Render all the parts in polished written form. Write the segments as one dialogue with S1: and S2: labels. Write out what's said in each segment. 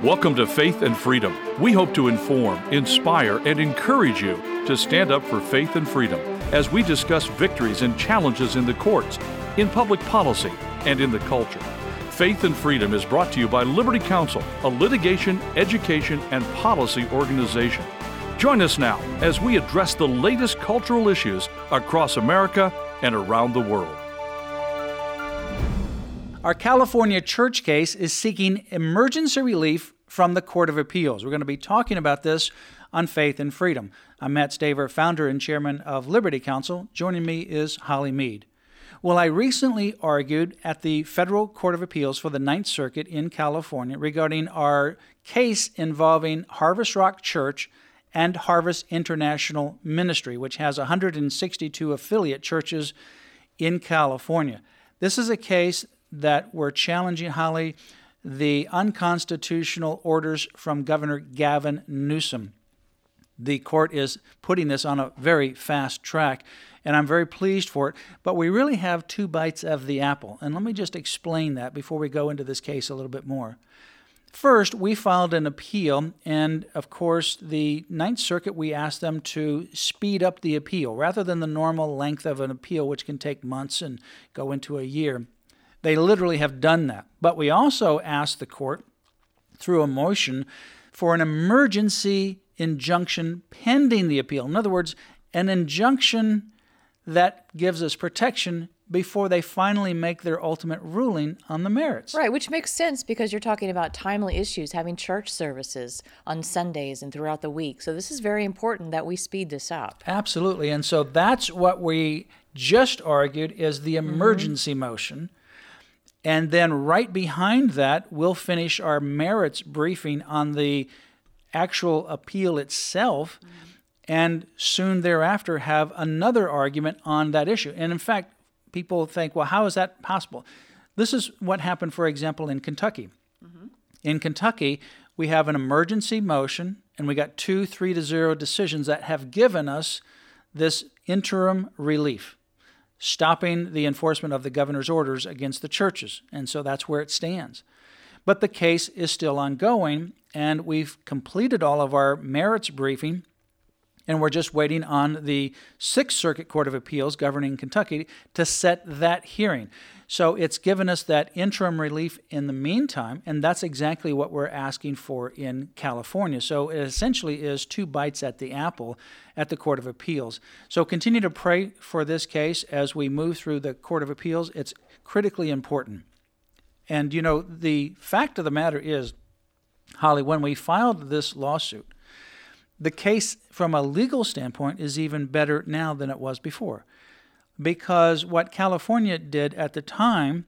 S1: Welcome to Faith and Freedom. We hope to inform, inspire, and encourage you to stand up for faith and freedom as we discuss victories and challenges in the courts, in public policy, and in the culture. Faith and Freedom is brought to you by Liberty Counsel, a litigation, education, and policy organization. Join us now as we address the latest cultural issues across America and around the world.
S2: Our California church case is seeking emergency relief from the Court of Appeals. We're going to be talking about this on Faith and Freedom. I'm Matt Staver, founder and chairman of Liberty Counsel. Joining me is Holly Mead. Well, I recently argued at the Federal Court of Appeals for the Ninth Circuit in California regarding our case involving Harvest Rock Church and Harvest International Ministry, which has 162 affiliate churches in California. This is a case that we're challenging, Holly, the unconstitutional orders from Governor Gavin Newsom. The court is putting this on a very fast track, and I'm very pleased for it. But we really have two bites of the apple, and let me just explain that before we go into this case a little bit more. First, we filed an appeal, and of course, the Ninth Circuit, we asked them to speed up the appeal rather than the normal length of an appeal, which can take months and go into a year. They literally have done that. But we also asked the court, through a motion, for an emergency injunction pending the appeal. In other words, an injunction that gives us protection before they finally make their ultimate ruling on the merits.
S3: Right, which makes sense because you're talking about timely issues, having church services on Sundays and throughout the week. So this is very important that we speed this up.
S2: Absolutely. And so that's what we just argued is the emergency motion. And then right behind that, we'll finish our merits briefing on the actual appeal itself, and soon thereafter have another argument on that issue. And in fact, people think, well, how is that possible? This is what happened, for example, in Kentucky. In Kentucky, we have an emergency motion, and we got 2 3-0 decisions that have given us this interim relief, stopping the enforcement of the governor's orders against the churches. And so that's where it stands. But the case is still ongoing, and we've completed all of our merits briefing, and we're just waiting on the Sixth Circuit Court of Appeals governing Kentucky to set that hearing. So it's given us that interim relief in the meantime, and that's exactly what we're asking for in California. So it essentially is 2 bites at the apple at the Court of Appeals. So continue to pray for this case as we move through the Court of Appeals. It's critically important. And, you know, the fact of the matter is, Holly, when we filed this lawsuit, the case from a legal standpoint is even better now than it was before. Because what California did at the time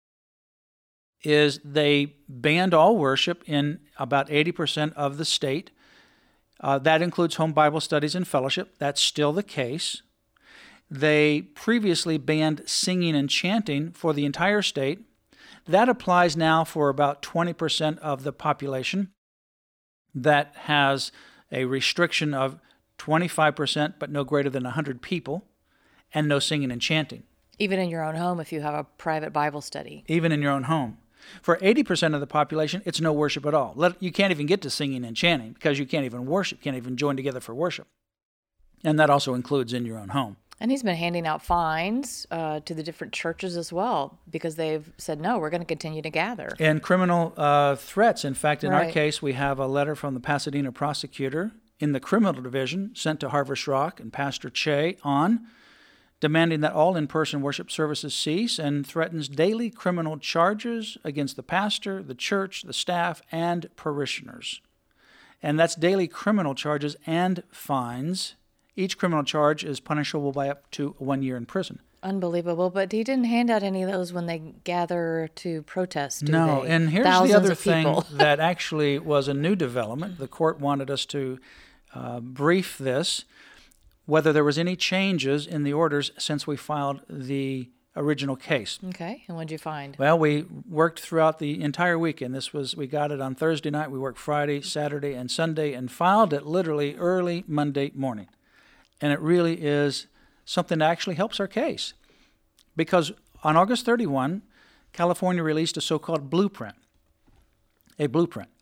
S2: is they banned all worship in about 80% of the state. That includes home Bible studies and fellowship. That's still the case. They previously banned singing and chanting for the entire state. That applies now for about 20% of the population. That has a restriction of 25%, but no greater than 100 people, and no singing and chanting.
S3: Even in your own home if you have a private Bible study.
S2: Even in your own home. For 80% of the population, it's no worship at all. You can't even get to singing and chanting because you can't even worship, can't even join together for worship. And that also includes in your own home.
S3: And he's been handing out fines to the different churches as well because they've said, no, we're going to continue to gather.
S2: And criminal threats. In fact, in
S3: Right.
S2: our case, we have a letter from the Pasadena prosecutor in the criminal division sent to Harvest Rock and Pastor Che demanding that all in-person worship services cease and threatens daily criminal charges against the pastor, the church, the staff, and parishioners. And that's daily criminal charges and fines. Each criminal charge is punishable by up to 1 year in prison.
S3: Unbelievable, but he didn't hand out any of those when they gather to protest, do
S2: No,
S3: they?
S2: and here's
S3: Thousands
S2: the other
S3: of
S2: thing
S3: people.
S2: that actually was a new development. The court wanted us to brief this, whether there was any changes in the orders since we filed the original case.
S3: Okay, and what did you find?
S2: Well, we worked throughout the entire weekend. We got it on Thursday night. We worked Friday, Saturday, and Sunday, and filed it literally early Monday morning. And it really is something that actually helps our case. Because on August 31, California released a so-called blueprint. A blueprint.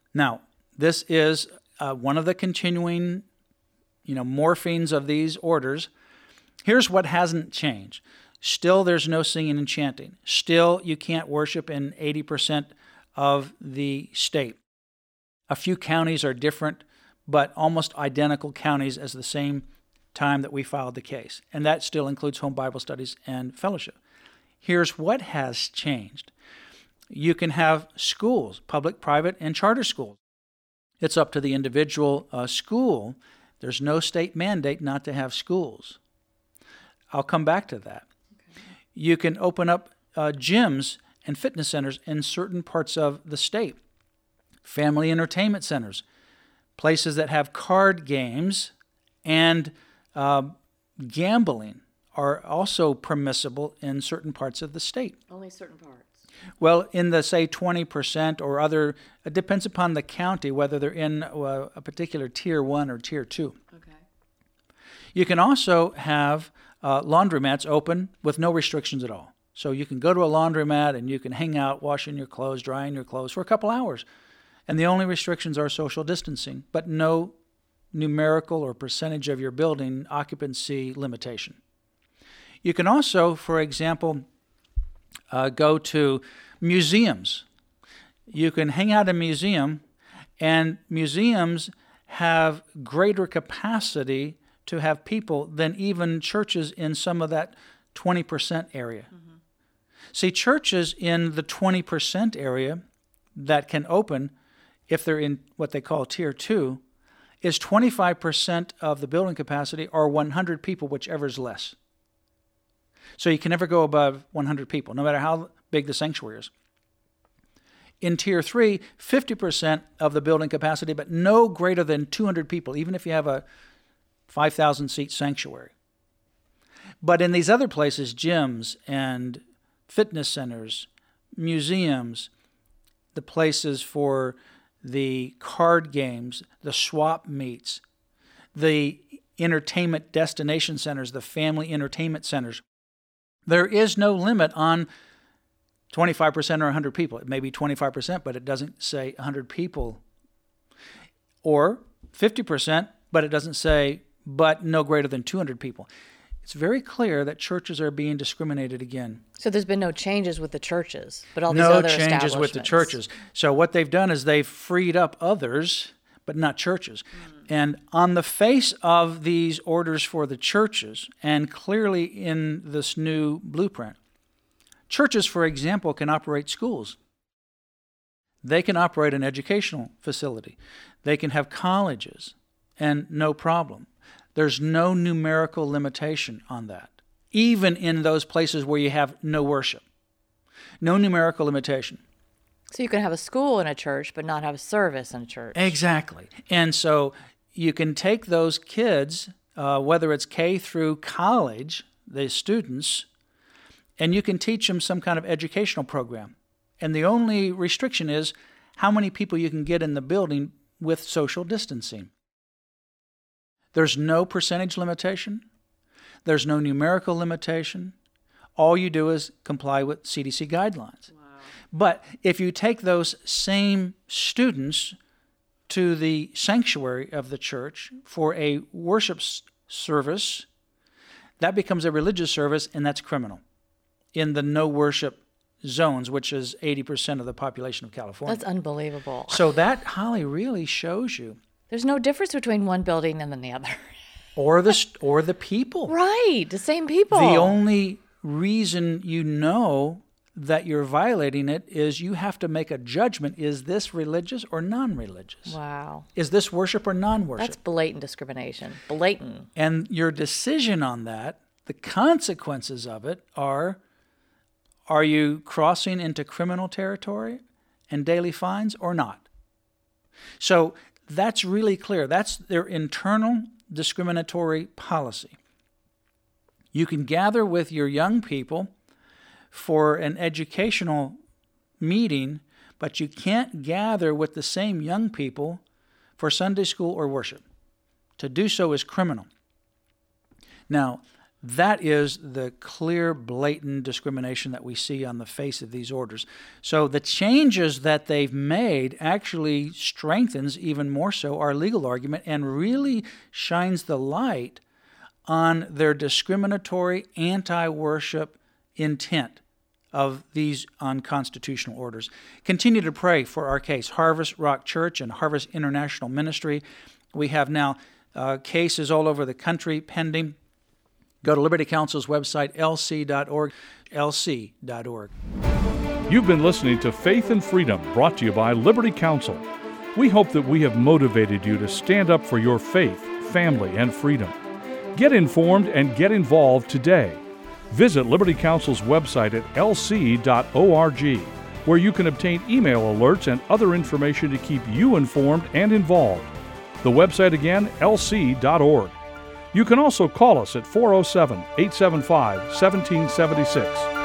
S2: Now, this is one of the continuing, morphines of these orders. Here's what hasn't changed. Still, there's no singing and chanting. Still, you can't worship in 80% of the state. A few counties are different, but almost identical counties as the same time that we filed the case. And that still includes home Bible studies and fellowship. Here's what has changed. You can have schools, public, private, and charter schools. It's up to the individual school. There's no state mandate not to have schools. I'll come back to that. Okay. You can open up gyms and fitness centers in certain parts of the state. Family entertainment centers, places that have card games and gambling are also permissible in certain parts of the state.
S3: Only certain parts.
S2: Well, in the, say, 20% or other, it depends upon the county, whether they're in a particular Tier 1 or Tier 2.
S3: Okay.
S2: You can also have laundromats open with no restrictions at all. So you can go to a laundromat and you can hang out, washing your clothes, drying your clothes for a couple hours. And the only restrictions are social distancing, but no numerical or percentage of your building occupancy limitation. You can also, for example, go to museums. You can hang out in a museum, and museums have greater capacity to have people than even churches in some of that 20% area. Mm-hmm. See, churches in the 20% area that can open, if they're in what they call Tier 2, is 25% of the building capacity or 100 people, whichever is less. So you can never go above 100 people, no matter how big the sanctuary is. In Tier 3, 50% of the building capacity, but no greater than 200 people, even if you have a 5,000-seat sanctuary. But in these other places, gyms and fitness centers, museums, the places for the card games, the swap meets, the entertainment destination centers, the family entertainment centers, there is no limit on 25% or 100 people. It may be 25%, but it doesn't say 100 people. Or 50%, but it doesn't say, but no greater than 200 people. It's very clear that churches are being discriminated again.
S3: So there's been no changes with the churches, but all these other establishments. No changes with the
S2: churches. So what they've done is they've freed up others, but not churches. And on the face of these orders for the churches, and clearly in this new blueprint, churches, for example, can operate schools. They can operate an educational facility. They can have colleges, and no problem. There's no numerical limitation on that, even in those places where you have no worship. No numerical limitation.
S3: So you can have a school in a church, but not have a service in a church.
S2: Exactly. And so you can take those kids, whether it's K through college, the students, and you can teach them some kind of educational program. And the only restriction is how many people you can get in the building with social distancing. There's no percentage limitation. There's no numerical limitation. All you do is comply with CDC guidelines. Wow. But if you take those same students to the sanctuary of the church for a worship service, that becomes a religious service, and that's criminal in the no worship zones, which is 80% of the population of California.
S3: That's unbelievable.
S2: So that, Holly, really shows you.
S3: There's no difference between one building and the other.
S2: or the people.
S3: Right, the same people.
S2: The only reason you know that you're violating it is you have to make a judgment. Is this religious or non-religious?
S3: Wow.
S2: Is this worship or non-worship?
S3: That's blatant discrimination. Blatant.
S2: And your decision on that, the consequences of it are you crossing into criminal territory and daily fines or not? So that's really clear. That's their internal discriminatory policy. You can gather with your young people for an educational meeting, but you can't gather with the same young people for Sunday school or worship. To do so is criminal. Now, That is the clear, blatant discrimination that we see on the face of these orders. So the changes that they've made actually strengthens even more so our legal argument and really shines the light on their discriminatory, anti-worship intent of these unconstitutional orders. Continue to pray for our case. Harvest Rock Church and Harvest International Ministry. We have now cases all over the country pending. Go to Liberty Counsel's website, lc.org, lc.org.
S1: You've been listening to Faith and Freedom, brought to you by Liberty Counsel. We hope that we have motivated you to stand up for your faith, family, and freedom. Get informed and get involved today. Visit Liberty Counsel's website at lc.org, where you can obtain email alerts and other information to keep you informed and involved. The website again, lc.org. You can also call us at 407-875-1776.